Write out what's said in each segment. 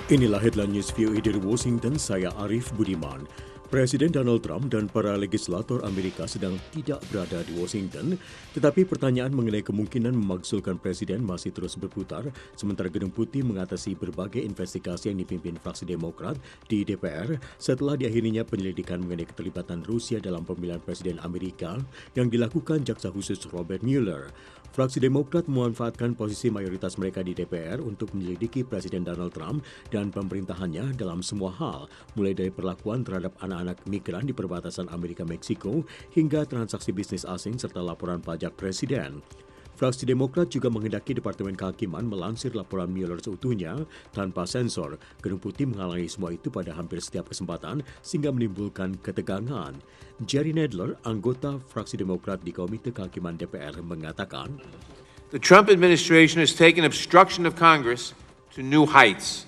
Inilah headline news VOA dari Washington, saya Arif Budiman. Presiden Donald Trump dan para legislator Amerika sedang tidak berada di Washington, tetapi pertanyaan mengenai kemungkinan memakzulkan presiden masih terus berputar, sementara Gedung Putih mengatasi berbagai investigasi yang dipimpin fraksi Demokrat di DPR setelah diakhirinya penyelidikan mengenai keterlibatan Rusia dalam pemilihan presiden Amerika yang dilakukan Jaksa Khusus Robert Mueller. Fraksi Demokrat memanfaatkan posisi mayoritas mereka di DPR untuk menyelidiki Presiden Donald Trump dan pemerintahannya dalam semua hal, mulai dari perlakuan terhadap anak-anak migran di perbatasan Amerika-Meksiko hingga transaksi bisnis asing serta laporan pajak Presiden. Fraksi Demokrat juga menghendaki Departemen Kehakiman melansir laporan Mueller seutuhnya tanpa sensor. Gedung Putih menghalangi semua itu pada hampir setiap kesempatan sehingga menimbulkan ketegangan. Jerry Nadler, anggota fraksi Demokrat di Komite Kehakiman DPR, mengatakan, The Trump administration has taken obstruction of Congress to new heights.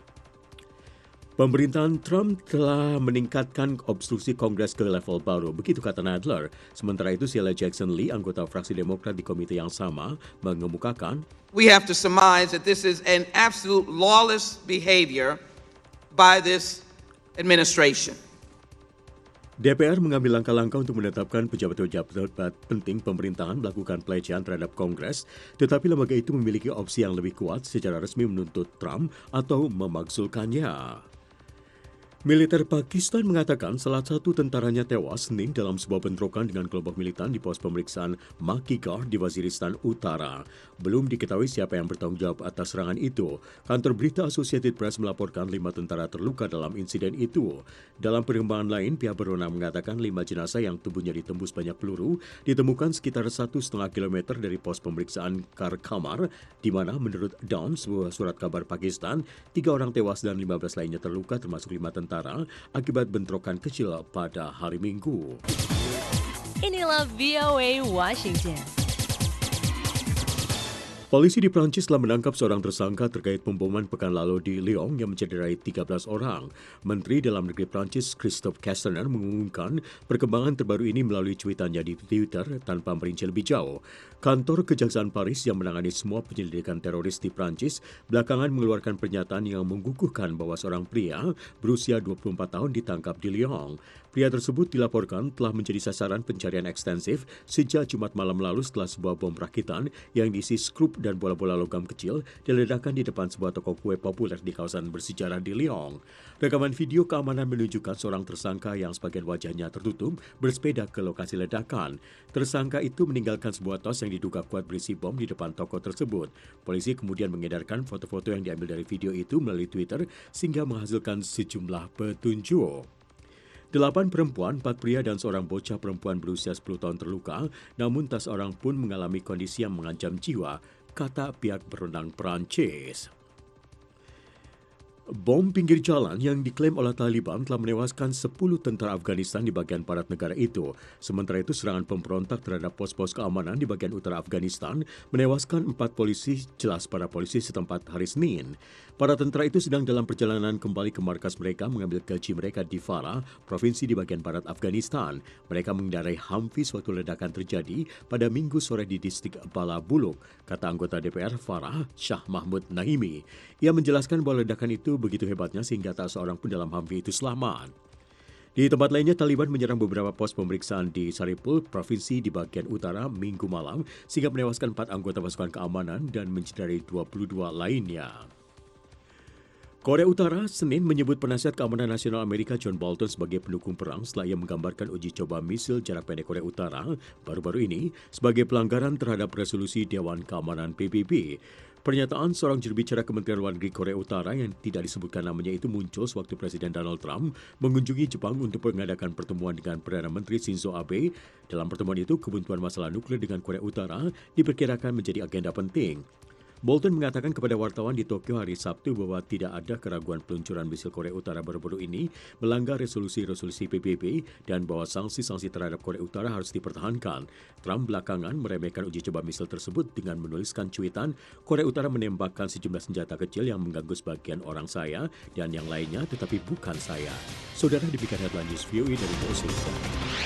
Pemerintahan Trump telah meningkatkan obstruksi Kongres ke level baru, begitu kata Nadler. Sementara itu, Sheila Jackson Lee, anggota fraksi Demokrat di komite yang sama, mengemukakan, We have to surmise that this is an absolute lawless behavior by this administration. DPR mengambil langkah-langkah untuk menetapkan pejabat-pejabat penting pemerintahan melakukan pelecehan terhadap Kongres, tetapi lembaga itu memiliki opsi yang lebih kuat secara resmi menuntut Trump atau memakzulkannya. Militer Pakistan mengatakan salah satu tentaranya tewas Senin dalam sebuah bentrokan dengan kelompok militan di pos pemeriksaan Makhigar di Waziristan Utara. Belum diketahui siapa yang bertanggung jawab atas serangan itu. Kantor berita Associated Press melaporkan 5 tentara terluka dalam insiden itu. Dalam perkembangan lain, pihak berwenang mengatakan 5 jenazah yang tubuhnya ditembus banyak peluru ditemukan sekitar 1,5 kilometer dari pos pemeriksaan Karkamar, di mana menurut Dawn, sebuah surat kabar Pakistan, 3 orang tewas dan 15 lainnya terluka termasuk 5 tentara akibat bentrokan kecil pada hari Minggu. Inilah VOA Washington. Polisi di Prancis telah menangkap seorang tersangka terkait pemboman pekan lalu di Lyon yang mencederai 13 orang. Menteri Dalam Negeri Prancis Christophe Castaner mengumumkan perkembangan terbaru ini melalui cuitannya di Twitter tanpa merinci lebih jauh. Kantor Kejaksaan Paris yang menangani semua penyelidikan teroris di Prancis belakangan mengeluarkan pernyataan yang mengguguhkan bahwa seorang pria berusia 24 tahun ditangkap di Lyon. Pria tersebut dilaporkan telah menjadi sasaran pencarian ekstensif sejak Jumat malam lalu setelah sebuah bom rakitan yang diisi skrup dan bola-bola logam kecil diledakkan di depan sebuah toko kue populer di kawasan bersejarah di Lyon. Rekaman video keamanan menunjukkan seorang tersangka yang sebagian wajahnya tertutup bersepeda ke lokasi ledakan. Tersangka itu meninggalkan sebuah tos yang diduga kuat berisi bom di depan toko tersebut. Polisi kemudian mengedarkan foto-foto yang diambil dari video itu melalui Twitter sehingga menghasilkan sejumlah petunjuk. 8 perempuan, 4 pria dan seorang bocah perempuan berusia 10 tahun terluka, namun tak seorang pun mengalami kondisi yang mengancam jiwa, kata pihak berwenang Perancis. Bom pinggir jalan yang diklaim oleh Taliban telah menewaskan 10 tentara Afghanistan di bagian barat negara itu. Sementara itu, serangan pemberontak terhadap pos-pos keamanan di bagian utara Afghanistan menewaskan 4 polisi, jelas para polisi setempat hari Senin. Para tentara itu sedang dalam perjalanan kembali ke markas mereka mengambil gaji mereka di Farah, provinsi di bagian barat Afghanistan. Mereka mengendarai Humvee suatu ledakan terjadi pada Minggu sore di distrik Bala Buluk, kata anggota DPR Farah, Shah Mahmud Naimi. Ia menjelaskan bahwa ledakan itu begitu hebatnya sehingga tak seorang pun dalam Humvee itu selamat. Di tempat lainnya, Taliban menyerang beberapa pos pemeriksaan di Saripul, provinsi di bagian utara, Minggu malam, sehingga menewaskan 4 anggota pasukan keamanan dan mencederai 22 lainnya. Korea Utara Senin menyebut penasihat keamanan nasional Amerika John Bolton sebagai pendukung perang setelah ia menggambarkan uji coba misil jarak pendek Korea Utara baru-baru ini sebagai pelanggaran terhadap resolusi Dewan Keamanan PBB. Pernyataan seorang jurubicara Kementerian Luar Negeri Korea Utara yang tidak disebutkan namanya itu muncul sewaktu Presiden Donald Trump mengunjungi Jepang untuk mengadakan pertemuan dengan Perdana Menteri Shinzo Abe. Dalam pertemuan itu, kebuntuan masalah nuklir dengan Korea Utara diperkirakan menjadi agenda penting. Bolton mengatakan kepada wartawan di Tokyo hari Sabtu bahwa tidak ada keraguan peluncuran misil Korea Utara baru-baru ini melanggar resolusi-resolusi PBB dan bahwa sanksi-sanksi terhadap Korea Utara harus dipertahankan. Trump belakangan meremehkan uji coba misil tersebut dengan menuliskan cuitan, Korea Utara menembakkan sejumlah senjata kecil yang mengganggu sebagian orang saya dan yang lainnya tetapi bukan saya. Saudara, demikian headline news VOA dari Washington.